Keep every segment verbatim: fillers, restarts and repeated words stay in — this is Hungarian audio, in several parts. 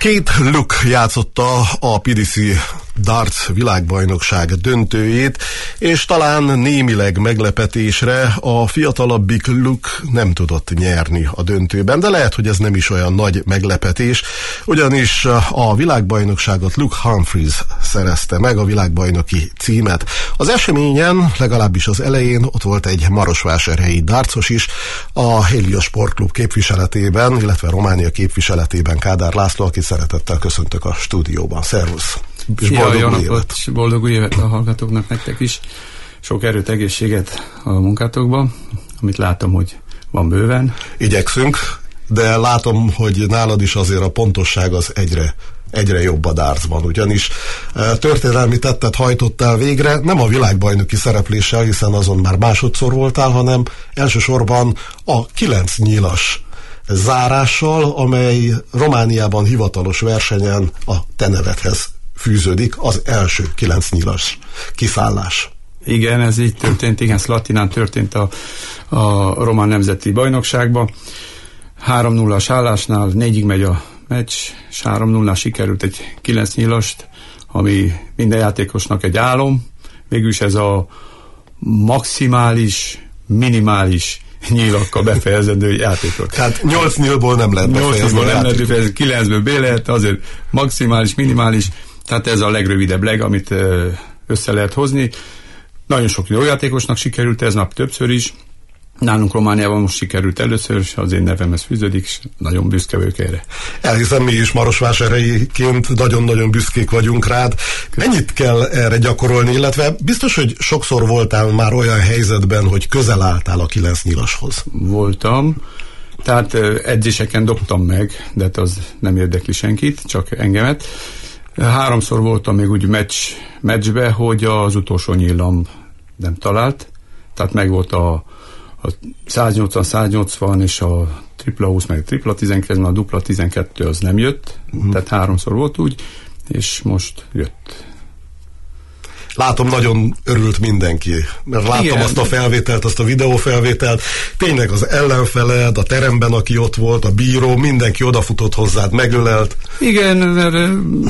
Kate Luke játszotta a pé dé cé darts világbajnokság döntőjét, és talán némileg meglepetésre a fiatalabbik Luke nem tudott nyerni a döntőben, de lehet, hogy ez nem is olyan nagy meglepetés, ugyanis a világbajnokságot Luke Humphries szerezte meg, a világbajnoki címet. Az eseményen, legalábbis az elején ott volt egy marosvásárhelyi dartsos is, a Helios Sportklub képviseletében, illetve Románia képviseletében Kádár László, akit szeretettel köszöntök a stúdióban. Szervusz! És Szia, boldog jó új napot, évet! Boldog új évet a hallgatóknak, nektek is. Sok erőt, egészséget a munkátokban, amit látom, hogy van bőven. Igyekszünk, de látom, hogy nálad is azért a pontosság az egyre egyre jobb a dartsban, ugyanis történelmi tettet hajtottál végre, nem a világbajnoki szerepléssel, hiszen azon már másodszor voltál, hanem elsősorban a kilenc nyílas zárással, amely Romániában hivatalos versenyen a te nevedhez fűződik, az első kilenc nyílas kiszállás. Igen, ez így történt, igen, Szlatinán történt a, a román nemzeti bajnokságban. három nullás állásnál négyig megy a meccs, és három nullás sikerült egy kilenc nyílast, ami minden játékosnak egy álom. Végülis ez a maximális, minimális nyílakkal befejezendő játékot. Hát nyolc nyílból nem lehet befejezni. nyolc nem lehet befejezni, kilencből B lehet, azért maximális, minimális, tehát ez a legrövidebb leg, amit össze lehet hozni. Nagyon sok jó játékosnak sikerült ez nap többször is. Nálunk Romániában most sikerült először, és az én nevemhez fűződik, és nagyon büszke vagyok erre. Elhiszem, mi is marosvásárhelyiként nagyon-nagyon büszkék vagyunk rád. Mennyit kell erre gyakorolni, illetve biztos, hogy sokszor voltál már olyan helyzetben, hogy közel álltál a kilenc nyilashoz? Voltam, tehát edzéseken dobtam meg, de az nem érdekli senkit, csak engemet. Háromszor voltam még úgy meccs, meccsbe, hogy az utolsó nyílam nem talált, tehát meg volt a a száznyolcvan száznyolcvan és a tripla húsz meg a tripla tizenkettő, a dupla tizenkettő az nem jött, uh-huh. Tehát háromszor volt úgy, és most jött. Látom, nagyon örült mindenki, mert láttam igen. Azt a felvételt, azt a videófelvételt, tényleg az ellenfeled, a teremben, aki ott volt, a bíró, mindenki odafutott hozzád, megölelt. Igen, mert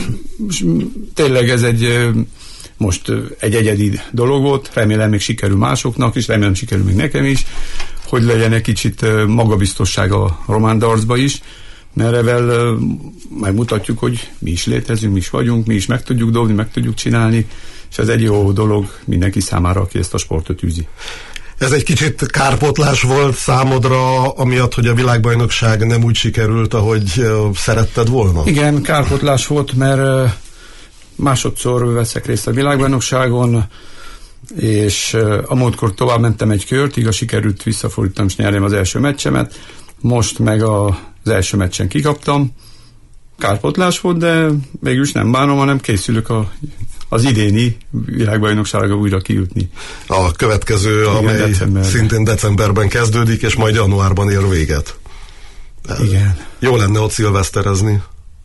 tényleg ez egy most egy egyedi dolog volt, remélem még sikerül másoknak is, remélem sikerül még nekem is, hogy legyen egy kicsit magabiztosság a román dartsba is, mert ezzel megmutatjuk, hogy mi is létezünk, mi is vagyunk, mi is meg tudjuk dobni, meg tudjuk csinálni, és ez egy jó dolog mindenki számára, aki ezt a sportot űzi. Ez egy kicsit kárpótlás volt számodra, amiatt, hogy a világbajnokság nem úgy sikerült, ahogy szeretted volna? Igen, kárpótlás volt, mert másodszor veszek részt a világbajnokságon, és a múltkor tovább mentem egy kört, igaz, sikerült visszafordítanom és nyerjem az első meccsemet, most meg a, az első meccsen kikaptam, kárpótlás volt, de mégis nem bánom, hanem készülök a, az idéni világbajnokságra újra kijutni. A következő, igen, amely decemberben. Szintén decemberben kezdődik, és majd januárban ér véget. Igen. Jó lenne ott szilveszterezni.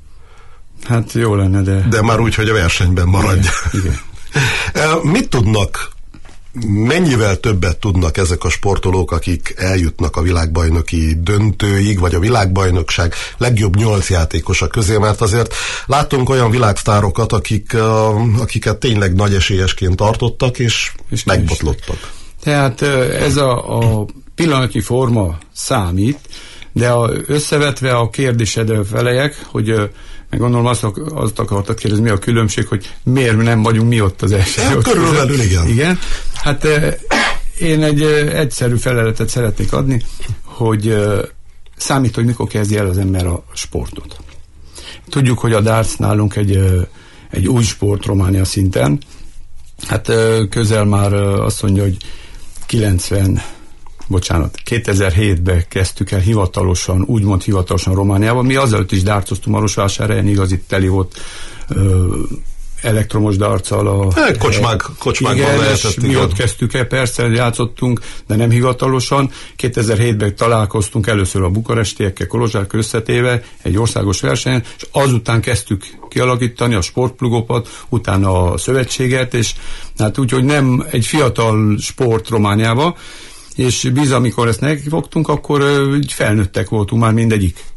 Hát jó lenne, de... De már úgy, hogy a versenyben maradj. Igen, igen. Mit tudnak, mennyivel többet tudnak ezek a sportolók, akik eljutnak a világbajnoki döntőig, vagy a világbajnokság legjobb nyolc játékosa közé, mert azért látunk olyan világsztárokat, akik, akiket tényleg nagy esélyesként tartottak, és, és megbotlottak. Tehát ez a, a pillanatnyi forma számít, de a, összevetve a kérdésedre felejek, hogy meg gondolom azt, azt akartak kérdezni, mi a különbség, hogy miért nem vagyunk mi ott az első. Ja, körülbelül igen. Igen. Hát én egy egyszerű feleletet szeretnék adni, hogy számít, hogy mikor kezdi el az ember a sportot. Tudjuk, hogy a darts nálunk egy, egy új sport Románia szinten. Hát közel már azt mondja, hogy kilencven bocsánat, kétezer-hétben kezdtük el hivatalosan, úgymond hivatalosan Romániában. Mi azelőtt is dartoztunk Marosvásárhelyen, igaz, itt teli volt ö, elektromos darccal a... Kocsmák, kocsmákban lehetett. Mi ott kezdtük el, persze játszottunk, de nem hivatalosan. kétezer-hétben találkoztunk először a bukarestiekkel, Kolozsvár összetéve egy országos versenyen, és azután kezdtük kialakítani a sportplugokat, utána a szövetséget, és hát úgy, hogy nem egy fiatal sport Romániában, és biz, amikor ezt nekifogtunk, akkor uh, felnőttek voltunk már mindegyik.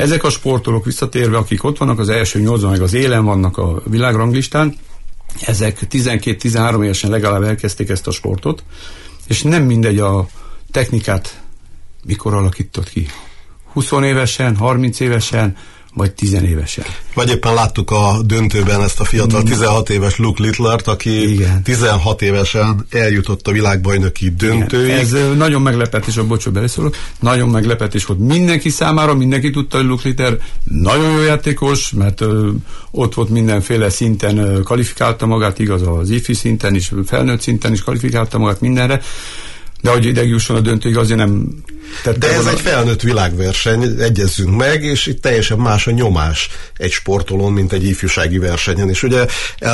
Ezek a sportolók visszatérve, akik ott vannak, az első nyolcban meg az élen vannak a világranglistán, ezek tizenkét-tizenhárom évesen legalább elkezdték ezt a sportot, és nem mindegy a technikát mikor alakított ki. húsz évesen, harminc évesen, vagy tizenévesen. Vagy éppen láttuk a döntőben ezt a fiatal tizenhat éves Luke Littlert, aki igen. tizenhat évesen eljutott a világbajnoki döntőig. Igen. Ez nagyon meglepetés, a bocsó, beleszólok, nagyon meglepetés volt mindenki számára, mindenki tudta, hogy Luke Littler nagyon jó játékos, mert ö, ott volt mindenféle szinten ö, kvalifikálta magát, igaz, az ifi szinten is, felnőtt szinten is kvalifikálta magát mindenre, de hogy ideig jusson a döntőig, azért nem... De ez egy felnőtt világverseny, egyezzünk meg, és itt teljesen más a nyomás egy sportolón, mint egy ifjúsági versenyen. És ugye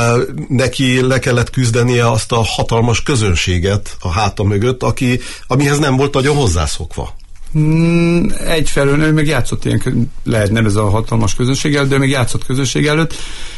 neki le kellett küzdenie azt a hatalmas közönséget a háta mögött, aki, amihez nem volt nagyon hozzászokva. Mm, egyfelől ő még játszott ilyen, lehet nem ez a hatalmas közönség előtt, de még játszott közönség előtt.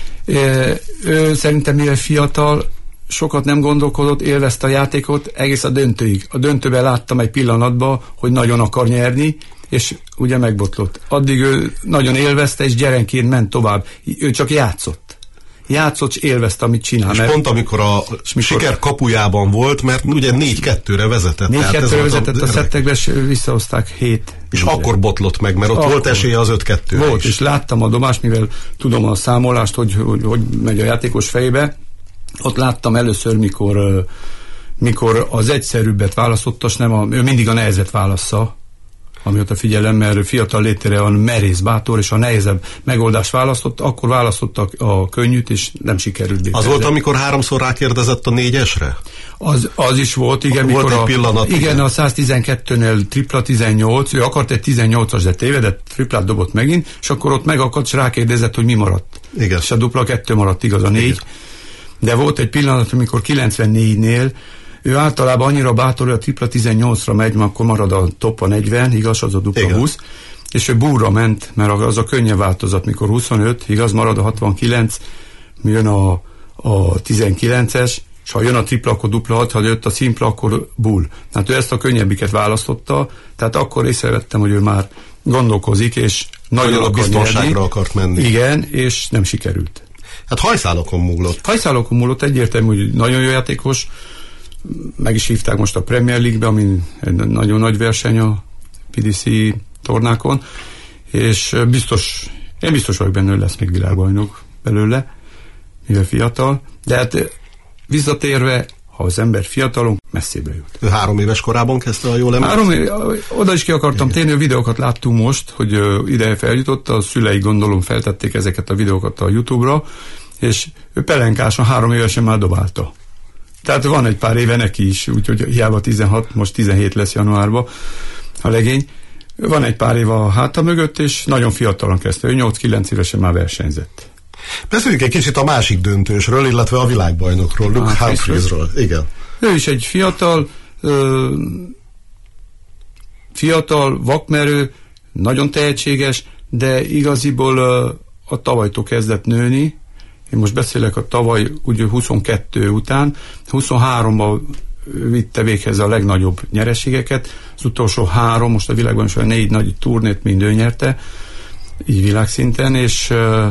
Ő, ő szerintem mivel fiatal, sokat nem gondolkodott, élvezte a játékot egész a döntőig. A döntőben láttam egy pillanatban, hogy nagyon akar nyerni, és ugye megbotlott. Addig ő nagyon élvezte, és gyerenként ment tovább. Ő csak játszott. Játszott, és élvezte, amit csinál. És mert pont amikor a mikor siker kapujában volt, mert ugye négy kettőre vezetett. négy kettőre vezetett a, a szettekbe, és visszahozták hét. És ugye akkor botlott meg, mert ott akkor volt esélye az öt kettőre Volt, is. És láttam a domást, mivel tudom a számolást, hogy, hogy, hogy megy a játékos fejébe. Ott láttam először, mikor, mikor az egyszerűbbet választotta, és nem a, ő mindig a nehezet válassza, amióta figyelem, mert fiatal létére van merész, bátor, és a nehezebb megoldást választott, akkor választottak a könnyűt, és nem sikerült. Az volt, amikor háromszor rákérdezett a négyesre? Az, az is volt, igen. Volt mikor egy a, pillanat. Igen, igen, a száztizenkettőnél tripla tizennyolc, ő akart egy tizennyolcas, de tévedett, triplát dobott megint, és akkor ott megakadt, és rákérdezett, hogy mi maradt. Igen. És a dupla kettő maradt, igaz, a négy. Igen. De volt egy pillanat, amikor kilencvennégynél ő általában annyira bátor, hogy a tripla tizennyolcra megy, mert akkor marad a top a negyven, igaz, az a dupla igen. húsz, és ő búrra ment, mert az a könnyebb változat, mikor huszonöt, igaz, marad a hatvankilenc, jön a, a tizenkilences, és ha jön a tripla, akkor dupla hat, ha jött a szimpla, akkor bull. Tehát ő ezt a könnyebbiket választotta, tehát akkor észrevettem, hogy ő már gondolkozik, és nagyon, nagyon a biztonságra akart menni. Igen, és nem sikerült. Hát hajszálokon múlott. Hajszálokon múlott, egyértelmű, hogy nagyon jó játékos, meg is hívták most a Premier League-be, ami egy nagyon nagy verseny a pé dé cé tornákon, és biztos, én biztos vagyok benne, hogy lesz még világbajnok belőle, mivel fiatal, de hát visszatérve, ha az ember fiatalon, messzébe jut. Ő három éves korában kezdte a jól emlékszem? Három éve, oda is ki akartam térni, videókat láttunk most, hogy uh, ide feljutott, a szülei gondolom feltették ezeket a videókat a YouTube-ra, és ő pelenkásan három évesen már dobálta. Tehát van egy pár éve neki is, úgyhogy hiába tizenhat, most tizenhét lesz januárban a legény. Van egy pár éve a háta mögött, és nagyon fiatalon kezdte, ő nyolc-kilenc évesen már versenyzett. Beszéljünk egy kicsit a másik döntősről, illetve a világbajnokról, Luke Humphreysről. Igen. Ő is egy fiatal, ö, fiatal, vakmerő, nagyon tehetséges, de igaziból ö, a tavalytól kezdett nőni. Én most beszélek a tavaly ugye huszonkettő után, huszonháromban vitte véghez a legnagyobb nyereségeket, az utolsó három, most a világban is olyan négy nagy turnét mind ő nyerte, így világszinten, és uh,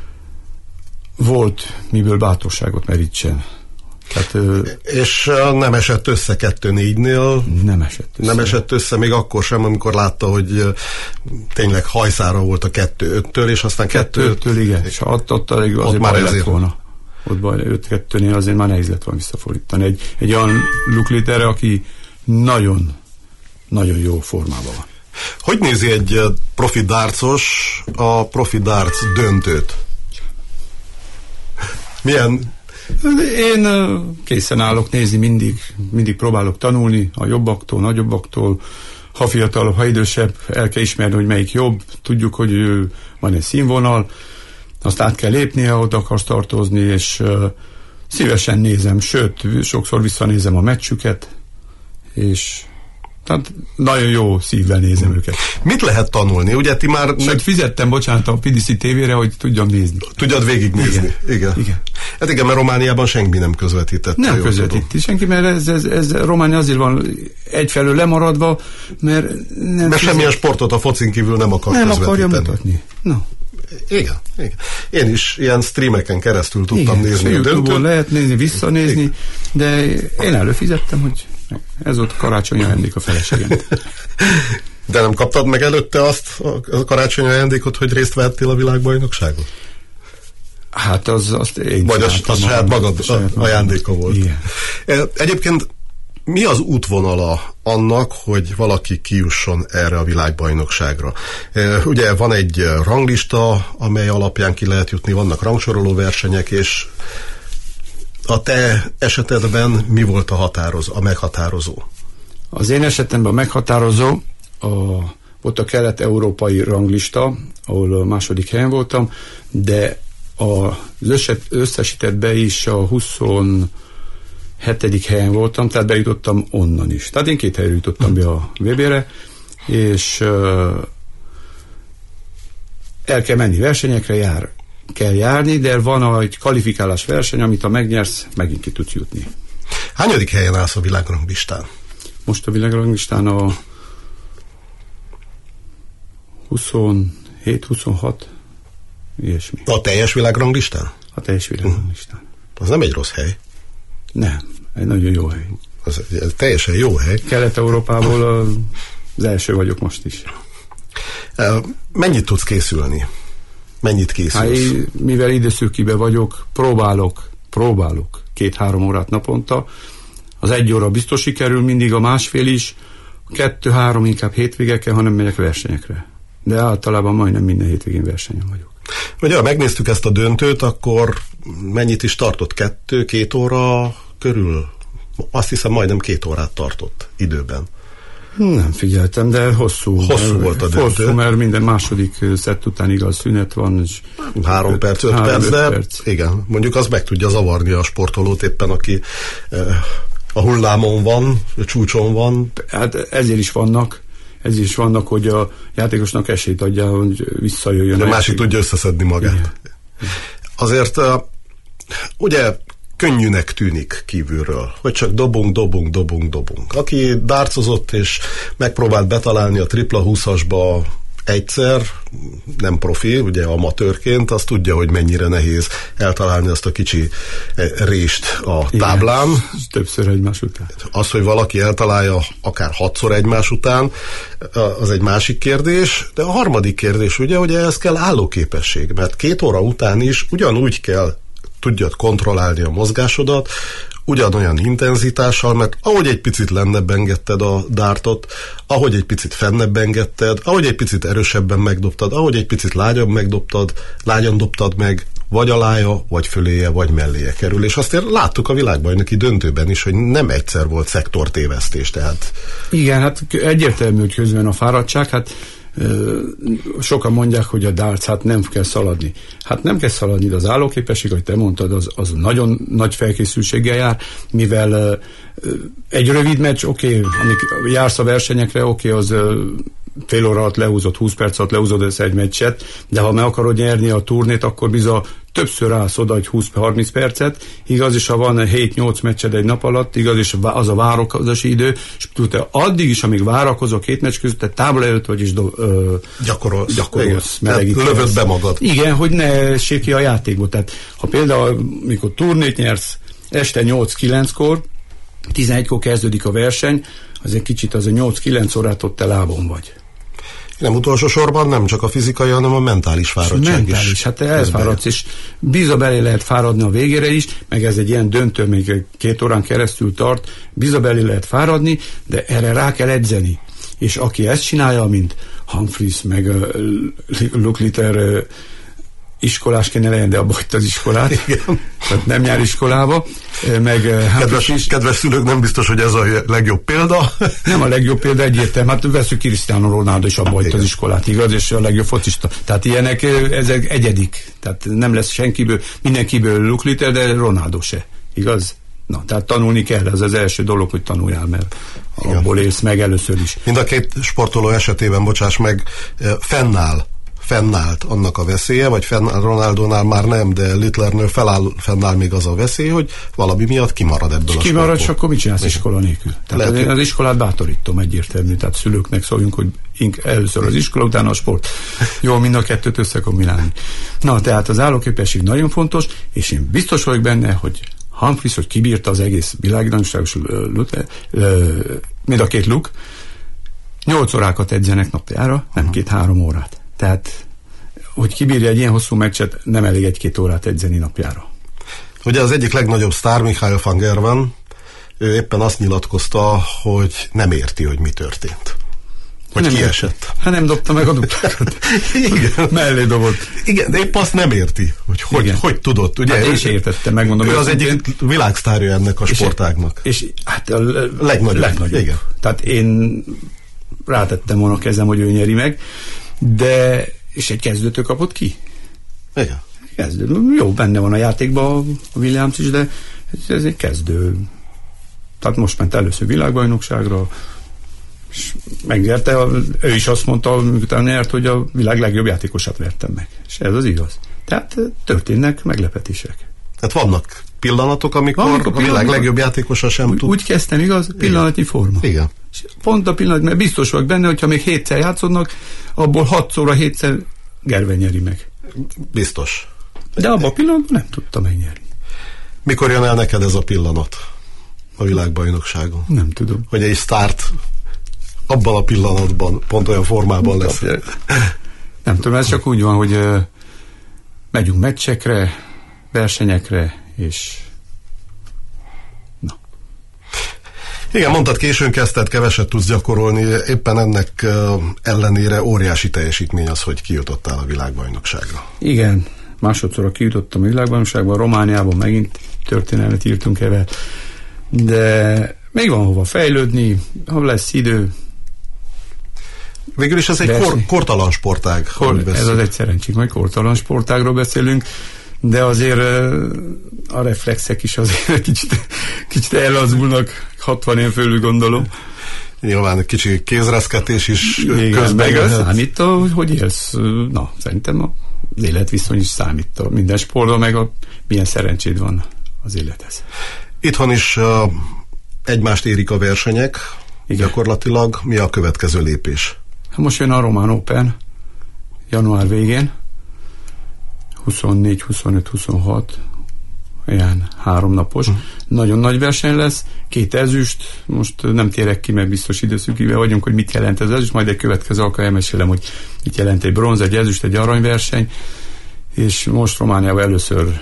volt miből bátorságot merítsen. Tehát, uh, és uh, nem esett össze kettő négynél. Nem esett össze. Nem esett össze még akkor sem, amikor látta, hogy uh, tényleg hajszára volt a kettő öttől, és aztán kettő öttől, igen, és ott, ott, ott azért baj lett volna. Ott baj, öt kettőnél azért már nehéz lett volna visszafordítani. Egy, egy olyan Luke Littlere, aki nagyon, nagyon jó formában van. Hogy nézi egy profi dartsos a profi darts döntőt? Milyen? Én készen állok nézni, mindig, mindig próbálok tanulni a jobbaktól, nagyobbaktól, ha fiatalabb, ha idősebb, el kell ismerni, hogy melyik jobb, tudjuk, hogy van egy színvonal, azt át kell lépni, ha oda akarsz tartozni, és uh, szívesen nézem, sőt, sokszor visszanézem a meccsüket, és tehát nagyon jó szívvel nézem hmm. őket. Mit lehet tanulni? Ugye ti már... Sőt, fizettem, bocsánat, a pé dé cé tévére, hogy tudjam nézni. Tudjad végignézni. Igen. Igen. Igen. Hát igen, mert Romániában senki nem közvetített. Nem közvetíti senki, mert ez, ez, ez Románia azért van egyfelől lemaradva, mert nem... Mert semmilyen sportot a focin kívül nem akar nem közvetíteni. Nem akarja mutatni. No. Igen, igen. Én is ilyen streameken keresztül tudtam igen, nézni a döntőt. Lehet nézni, visszanézni, igen. De én előfizettem, hogy ez ott karácsonyi ajándék a feleségem. De nem kaptad meg előtte azt a karácsonyi ajándékot, hogy részt vettél a világbajnokságon? Hát az, azt én vagy az, az saját magad saját ajándéka volt. Igen. Egyébként mi az útvonala annak, hogy valaki kijusson erre a világbajnokságra? Ugye van egy ranglista, amely alapján ki lehet jutni, vannak rangsoroló versenyek, és a te esetedben mi volt a határozó, a meghatározó? Az én esetemben a meghatározó a, volt a kelet-európai ranglista, ahol a második helyen voltam, de az összesítettben is a huszonhetedik helyen voltam, tehát bejutottam onnan is. Tehát én két helyre jutottam be a vé bé-re, és uh, el kell menni versenyekre, jár, kell járni, de van egy kvalifikálás verseny, amit ha megnyersz, megint ki tudsz jutni. Hányadik helyen állsz a világranglistán? Most a világranglistán a huszonhét huszonhat, ilyesmi. A teljes világranglistán? A teljes világranglistán. Az nem egy rossz hely. Nem, egy nagyon jó hely. Az egy teljesen jó hely. Kelet-Európából az első vagyok most is. Mennyit tudsz készülni? Mennyit készülsz? Hát én, mivel időszűkibe vagyok, próbálok, próbálok két-három órát naponta. Az egy óra biztos sikerül, mindig a másfél is, kettő-három inkább hétvégeken, hanem megyek versenyekre. De általában majdnem minden hétvégén versenyen vagyok. Ugye, ha megnéztük ezt a döntőt, akkor mennyit is tartott? Kettő, két óra körül? Azt hiszem, majdnem két órát tartott időben. Nem figyeltem, de hosszú. Hosszú mert, volt a döntő. Hosszú, mert minden második szett után igaz szünet van. És három perc, öt három, perc, de perc. Igen, mondjuk az meg tudja zavarni a sportolót éppen, aki eh, a hullámon van, a csúcson van. Hát ezért is vannak, ezért is vannak, hogy a játékosnak esélyt adja, hogy visszajöjjön. De másik tudja összeszedni magát. Igen. Azért uh, ugye könnyűnek tűnik kívülről, hogy csak dobunk, dobunk, dobunk, dobunk. Aki dárcozott és megpróbált betalálni a tripla húszasba egyszer, nem profi, ugye amatőrként, az tudja, hogy mennyire nehéz eltalálni azt a kicsi rést a táblán. Igen, többször egymás után. Az, hogy valaki eltalálja akár hatszor egymás után, az egy másik kérdés, de a harmadik kérdés ugye, hogy ehhez kell állóképesség, mert két óra után is ugyanúgy kell tudjad kontrollálni a mozgásodat, ugyanolyan intenzitással, mert ahogy egy picit lennebb engedted a dártot, ahogy egy picit fennebb engedted, ahogy egy picit erősebben megdobtad, ahogy egy picit lágyabb megdobtad, lágyan dobtad meg, vagy alája, vagy föléje, vagy melléje kerül. És azt láttuk a világbajnoki döntőben is, hogy nem egyszer volt szektortévesztés, tehát... Igen, hát egyértelmű, hogy közben a fáradtság, hát sokan mondják, hogy a darts, hát nem kell szaladni. Hát nem kell szaladni, de az állóképesség, ahogy te mondtad, az, az nagyon nagy felkészültséggel jár, mivel uh, egy rövid meccs, oké, okay, amíg jársz a versenyekre, oké, okay, az uh, fél óra alatt lehúzott, húsz perc alatt lehúzod ezt egy meccset, de ha meg akarod nyerni a turnét, akkor bizony többször állsz oda egy húsz-harminc percet, igaz, és ha van hét-nyolc meccsed egy nap alatt, igaz, és az a várakozási idő, és te addig is, amíg várakozol két meccs között, te tábla előtt vagy is do, ö, gyakorolsz, gyakorolsz lövöd be magad. Igen, hogy ne essék ki a játékból. Tehát, ha például, mikor turnét nyersz, este nyolc-kilenckor, tizenegykor kezdődik a verseny, az egy kicsit az a nyolc-kilenc órát ott te lábon vagy. Nem utolsó sorban nem csak a fizikai, hanem a mentális fáradtság mentális, is. Hát te elfáradsz, és biza belé lehet fáradni a végére is, meg ez egy ilyen döntő, még két órán keresztül tart, biza belé lehet fáradni, de erre rá kell edzeni. És aki ezt csinálja, mint Humphries, meg uh, Luke Litter uh, iskolás kéne legyen, de abba hagyta az iskolát. Igen. Tehát nem jár iskolába. Meg, kedves, is, kedves szülők, nem biztos, hogy ez a legjobb példa. Nem a legjobb példa, egyértelmű. Hát veszük Cristiano Ronaldo, és abba hagyta az iskolát, igaz? És a legjobb focista. Tehát ilyenek, ezek egyedik. Tehát nem lesz senkiből, mindenkiből Luke Litter, de Ronaldo se. Igaz? Na, tehát tanulni kell, ez az első dolog, hogy tanuljál, mert abból élsz meg először is. Mind a két sportoló esetében, bocsáss meg, fennáll fennállt annak a veszélye, vagy fennáll, Ronaldónál már nem, de Littlernél feláll, fennáll még az a veszély, hogy valami miatt kimarad ebből és a kimarad, sportból. és akkor mit csinálsz iskola nélkül? Tehát Lehet, az iskolát bátorítom egyértelmű, tehát szülőknek szóljunk, hogy először az iskola, utána a sport. Jó, mind a kettőt összekombinálni. Na, tehát az állóképesség nagyon fontos, és én biztos vagyok benne, hogy Humphries, hogy kibírta az egész világbajnokságos mind a két Luke, nyolc órákat edzenek napjára, nem két-három órát. Tehát, hogy kibírja egy ilyen hosszú meccset, nem elég egy-két órát edzeni napjára. Ugye az egyik legnagyobb sztár, Michael van Gerwen, ő éppen azt nyilatkozta, hogy nem érti, hogy mi történt. Hogy nem kiesett. Hát nem dobta meg a duplákat. Igen. Mellé dobott. Igen, de épp azt nem érti, hogy hogy, hogy tudott. Ugye, hát én sem értettem, megmondom. Ő az egyik világsztárja ennek a sportágnak. És, és hát a legnagyobb. legnagyobb. Igen. Tehát én rátettem volna a kezem, hogy ő nyeri meg, de és egy kezdőtől kapott ki. Igen. Kezdő. Jó, benne van a játékban a Williams is, de ez egy kezdő. Tehát most ment először világbajnokságra, és megnyerte, ő is azt mondta, miután nyert, hogy a világ legjobb játékosát vertem meg. És ez az igaz. Tehát történnek meglepetések. Tehát vannak pillanatok, amikor Van, a világ legjobb játékosa sem úgy, tud. Úgy kezdtem, igaz? Pillanatnyi Igen. forma. Igen. És pont a pillanat, mert biztos vagyok benne, hogyha még hétszer játszodnak, abból hatszorra hétszer Gerwen nyeri meg. Biztos. De abban a pillanatban nem tudta megnyerni. Mikor jön el neked ez a pillanat a világbajnokságon? Nem tudom. Hogy egy sztárt abban a pillanatban pont olyan formában lesz. Nem tudom, ez csak úgy van, hogy uh, megyünk meccsekre, versenyekre, és na. Igen, mondtad, későn kezdted, keveset tudsz gyakorolni, éppen ennek uh, ellenére óriási teljesítmény az, hogy kijutottál a világbajnokságra. Igen, másodszorra kijutottam a világbajnokságban, Romániában megint történelmet írtunk ebben, de még van hova fejlődni, ha lesz idő. Végül is ez egy kor, kortalan sportág. Kor, ez az egy szerencsénk, majd kortalan sportágról beszélünk, de azért a reflexek is azért kicsit, kicsit ellazulnak, hatvan év fölül gondolom. Nyilván egy kicsi kézreszketés is igen, közben meg számít, hogy, hogy élsz. Na, szerintem az életviszony is számít. Minden sportban, meg a, milyen szerencséd van az élethez. Itthon is uh, egymást érik a versenyek. Igen. Gyakorlatilag mi a következő lépés? Most jön a Román Open január végén, huszonnégy, huszonöt, huszonhat, ilyen háromnapos. Uh-huh. Nagyon nagy verseny lesz, két ezüst, most nem térek ki, mert biztos időszűkében vagyunk, hogy mit jelent ez ezüst, majd egy következő alkalommal mesélem, hogy mit jelent egy bronz, egy ezüst, egy aranyverseny, és most Romániában először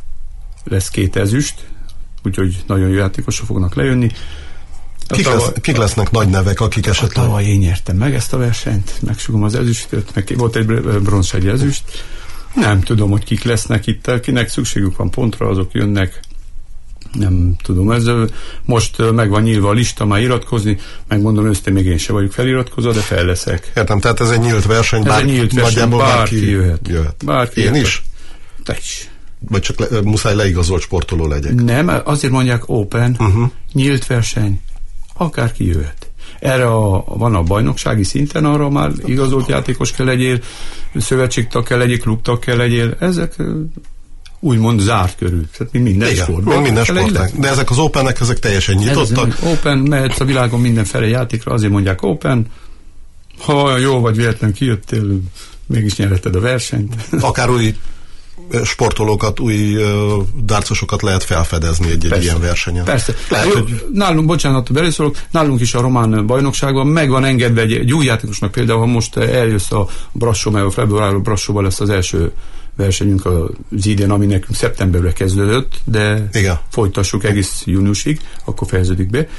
lesz két ezüst, úgyhogy nagyon jó játékosok fognak lejönni. Kik, tavaly, lesz, kik lesznek nagy nevek, akik esetleg... Tavaly én nyertem meg ezt a versenyt, megsugom az ezüstöt, meg volt egy bronz, egy ezüst. Nem tudom, hogy kik lesznek itt, kinek szükségük van pontra, azok jönnek. Nem tudom, ez most meg van nyílva a lista, már iratkozni, megmondom őszintén, még én sem vagyok feliratkozva, de fel leszek. Értem, tehát ez egy nyílt verseny, ez bár, egy nyílt verseny, bárki, bárki jöhet. jöhet. Bárki én jöhet. is? Te is. Vagy csak le, muszáj leigazolt sportoló legyek? Nem, azért mondják open, uh-huh. nyílt verseny, akárki jöhet. Erre a, van a bajnoksági szinten, arra már igazolt játékos kell legyél, szövetségtag kell legyél, klubtag kell legyél, ezek úgymond zárt körül. Tehát minden igen, sportban. minden sportban. De ezek az openek, ezek teljesen nyitottak. Ez open, mehetsz a világon mindenfele játékra, azért mondják open. Ha olyan jó vagy, véletlenül kijöttél, mégis nyerheted a versenyt. Akár új sportolókat, új uh, dárcosokat lehet felfedezni egy, egy ilyen versenyen. Persze. Lehet, jó, hogy... Nálunk, bocsánat, beleszólok, nálunk is a román bajnokságban meg van engedve egy, egy új játékosnak, például ha most eljössz a Brassó, mert a februárban Brassóban lesz az első versenyünk az idén, ami nekünk szeptemberben kezdődött, de igen. Folytassuk egész júniusig, akkor fejeződik be.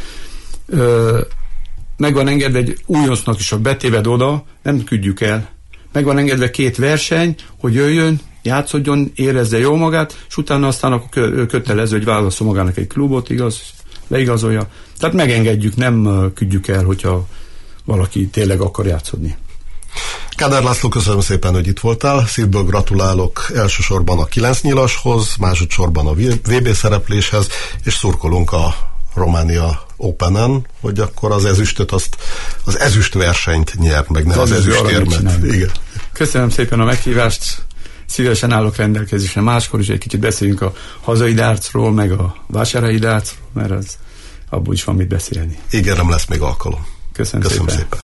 Ö, meg van engedve egy újoncnak is, ha betéved oda, nem küldjük el. Meg van engedve két verseny, hogy jöjjön, játszodjon, érezze jól magát, és utána aztán akkor kötelező, hogy válaszol magának egy klubot, igaz, leigazolja. Tehát megengedjük, nem küldjük el, hogyha valaki tényleg akar játszodni. Kádár László, köszönöm szépen, hogy itt voltál. Szívből gratulálok elsősorban a kilenc nyilashoz, másodszorban a vé bé szerepléshez, és szurkolunk a Románia Openen, hogy akkor az ezüstöt, azt, az ezüst versenyt nyer meg, ne az, az ezüstérmet. Igen. Köszönöm szépen a meghívást, szívesen állok rendelkezésre máskor is, egy kicsit beszéljünk a hazai dárcról, meg a vásárhelyi dárcról, mert az abból is van mit beszélni. Ígérem, lesz még alkalom. Köszönöm, Köszönöm szépen. szépen.